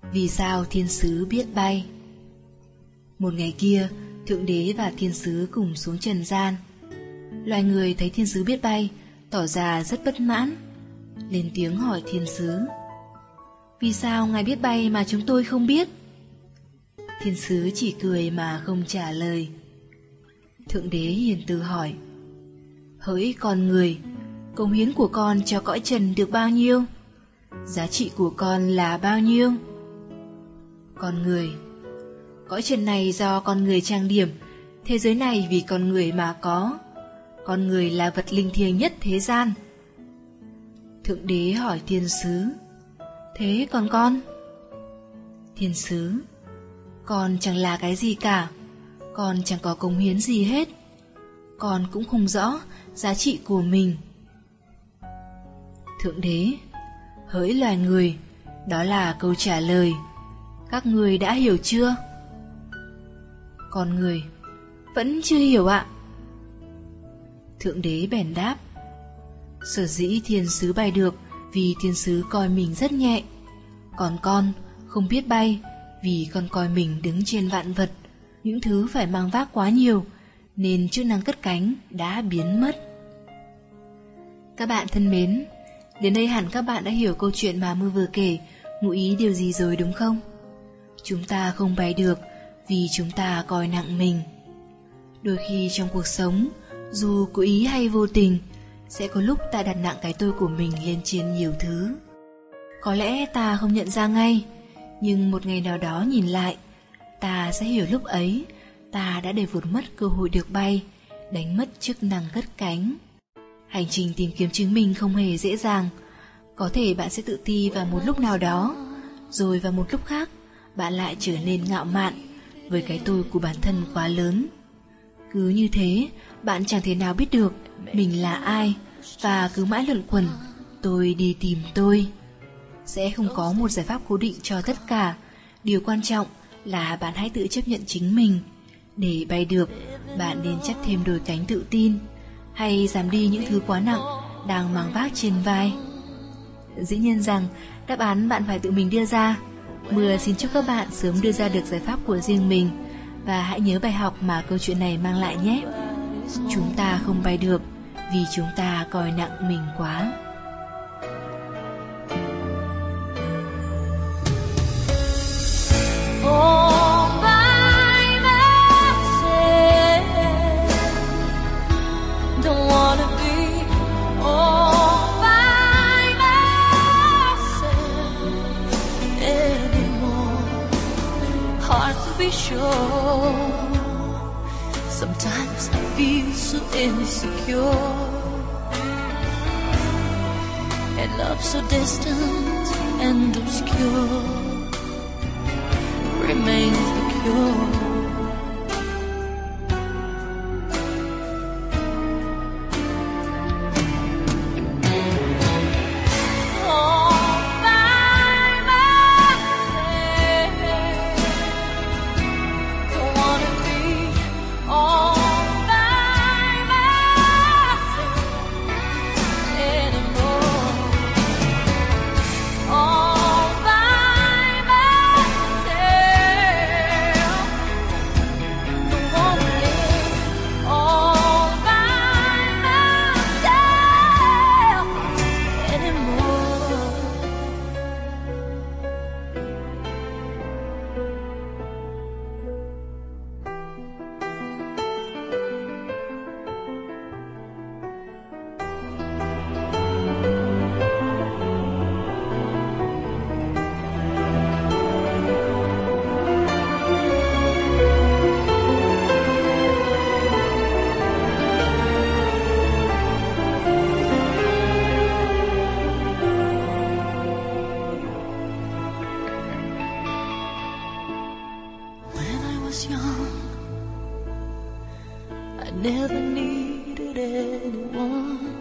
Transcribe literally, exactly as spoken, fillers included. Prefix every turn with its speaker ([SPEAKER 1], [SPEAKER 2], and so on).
[SPEAKER 1] Vì sao thiên sứ biết bay? Một ngày kia, Thượng Đế và thiên sứ cùng xuống trần gian. Loài người thấy thiên sứ biết bay, tỏ ra rất bất mãn, lên tiếng hỏi thiên sứ: Vì sao ngài biết bay mà chúng tôi không biết? Thiên sứ chỉ cười mà không trả lời. Thượng Đế hiền từ hỏi: Hỡi con người, cống hiến của con cho cõi trần được bao nhiêu? Giá trị của con là bao nhiêu? Con người: Cõi trần này do con người trang điểm, thế giới này vì con người mà có. Con người là vật linh thiêng nhất thế gian. Thượng Đế hỏi thiên sứ: Thế còn con? Thiên sứ: Con chẳng là cái gì cả. Con chẳng có cống hiến gì hết. Con cũng không rõ giá trị của mình. Thượng Đế: Hỡi loài người, đó là câu trả lời. Các người đã hiểu chưa? Con người: Vẫn chưa hiểu ạ. Thượng Đế bèn đáp: Sở dĩ thiên sứ bay được vì thiên sứ coi mình rất nhẹ. Còn con không biết bay vì con coi mình đứng trên vạn vật, những thứ phải mang vác quá nhiều, nên chức năng cất cánh đã biến mất. Các bạn thân mến, đến đây hẳn các bạn đã hiểu câu chuyện mà Mưa vừa kể ngụ ý điều gì rồi đúng không? Chúng ta không bay được vì chúng ta coi nặng mình. Đôi khi trong cuộc sống, dù cố ý hay vô tình, sẽ có lúc ta đặt nặng cái tôi của mình lên trên nhiều thứ. Có lẽ ta không nhận ra ngay, nhưng một ngày nào đó nhìn lại, ta sẽ hiểu lúc ấy ta đã để vụt mất cơ hội được bay, đánh mất chức năng cất cánh. Hành trình tìm kiếm chính mình không hề dễ dàng. Có thể bạn sẽ tự ti vào một lúc nào đó, rồi vào một lúc khác bạn lại trở nên ngạo mạn với cái tôi của bản thân quá lớn. Cứ như thế, bạn chẳng thể nào biết được mình là ai, và cứ mãi luẩn quẩn tôi đi tìm tôi. Sẽ không có một giải pháp cố định cho tất cả. Điều quan trọng là bạn hãy tự chấp nhận chính mình. Để bay được, bạn nên chắt thêm đôi cánh tự tin, hay giảm đi những thứ quá nặng đang mang vác trên vai. Dĩ nhiên rằng đáp án bạn phải tự mình đưa ra. Mưa xin chúc các bạn sớm đưa ra được giải pháp của riêng mình. Và hãy nhớ bài học mà câu chuyện này mang lại nhé. Chúng ta không bay được vì chúng ta coi nặng mình quá.
[SPEAKER 2] All by myself, don't wanna be all by myself anymore. Hard to be sure. Sometimes I feel so insecure, and love so distant and obscure remains the cure. Young, I never needed anyone.